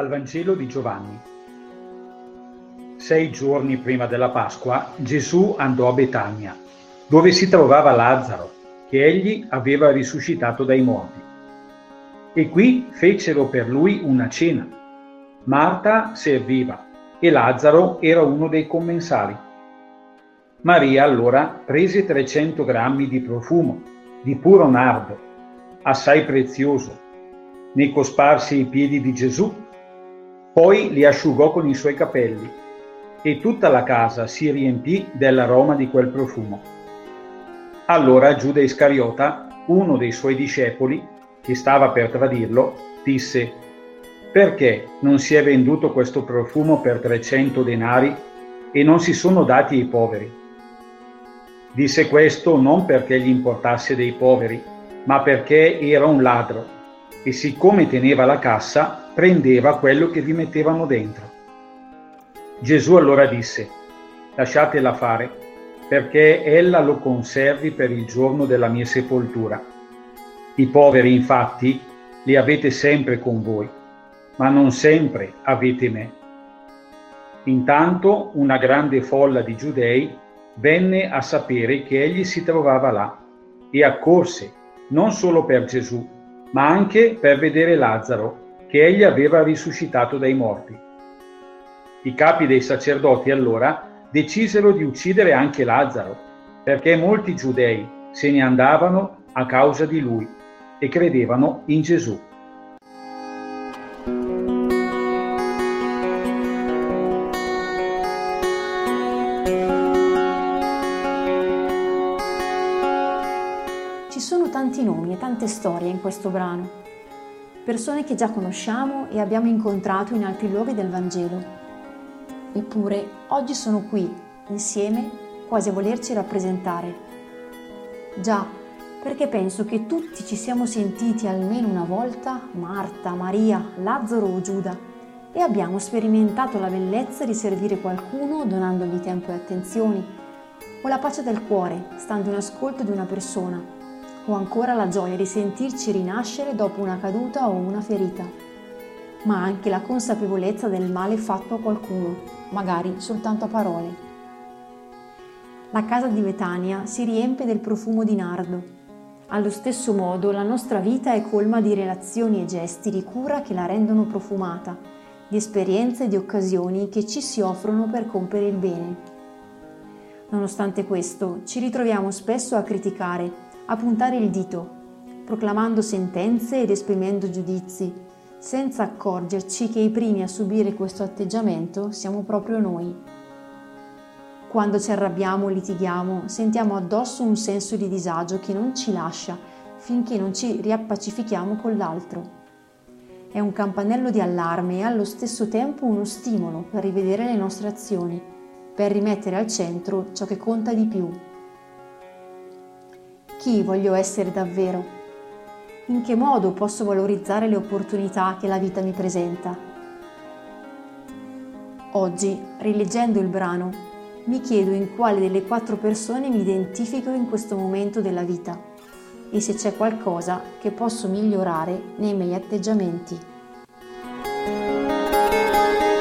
Dal Vangelo di Giovanni. 6 giorni prima della Pasqua, Gesù andò a Betania, dove si trovava Lazzaro, che egli aveva risuscitato dai morti. E qui fecero per lui una cena. Marta serviva e Lazzaro era uno dei commensali. Maria allora prese 300 grammi di profumo, di puro nardo, assai prezioso, ne cosparse i piedi di Gesù, poi li asciugò con i suoi capelli, e tutta la casa si riempì dell'aroma di quel profumo. Allora Giuda Iscariota, uno dei suoi discepoli, che stava per tradirlo, disse: «Perché non si è venduto questo profumo per 300 denari e non si sono dati ai poveri?» Disse questo non perché gli importasse dei poveri, ma perché era un ladro, e siccome teneva la cassa, prendeva quello che vi mettevano dentro. Gesù allora disse: «Lasciatela fare, perché ella lo conservi per il giorno della mia sepoltura. I poveri, infatti, li avete sempre con voi, ma non sempre avete me». Intanto una grande folla di giudei venne a sapere che egli si trovava là e accorse non solo per Gesù, ma anche per vedere Lazzaro, che egli aveva risuscitato dai morti. I capi dei sacerdoti allora decisero di uccidere anche Lazzaro, perché molti giudei se ne andavano a causa di lui e credevano in Gesù. Ci sono tanti nomi e tante storie in questo brano, persone che già conosciamo e abbiamo incontrato in altri luoghi del Vangelo. Eppure oggi sono qui, insieme, quasi a volerci rappresentare. Già, perché penso che tutti ci siamo sentiti almeno una volta Marta, Maria, Lazzaro o Giuda e abbiamo sperimentato la bellezza di servire qualcuno donandogli tempo e attenzioni, o la pace del cuore, stando in ascolto di una persona, o ancora la gioia di sentirci rinascere dopo una caduta o una ferita, ma anche la consapevolezza del male fatto a qualcuno, magari soltanto a parole. La casa di Betania si riempie del profumo di nardo. Allo stesso modo la nostra vita è colma di relazioni e gesti di cura che la rendono profumata, di esperienze e di occasioni che ci si offrono per compiere il bene. Nonostante questo, ci ritroviamo spesso a criticare, a puntare il dito, proclamando sentenze ed esprimendo giudizi, senza accorgerci che i primi a subire questo atteggiamento siamo proprio noi. Quando ci arrabbiamo o litighiamo, sentiamo addosso un senso di disagio che non ci lascia finché non ci riappacifichiamo con l'altro. È un campanello di allarme e allo stesso tempo uno stimolo per rivedere le nostre azioni, per rimettere al centro ciò che conta di più. Chi voglio essere davvero? In che modo posso valorizzare le opportunità che la vita mi presenta? Oggi, rileggendo il brano, mi chiedo in quale delle 4 persone mi identifico in questo momento della vita e se c'è qualcosa che posso migliorare nei miei atteggiamenti.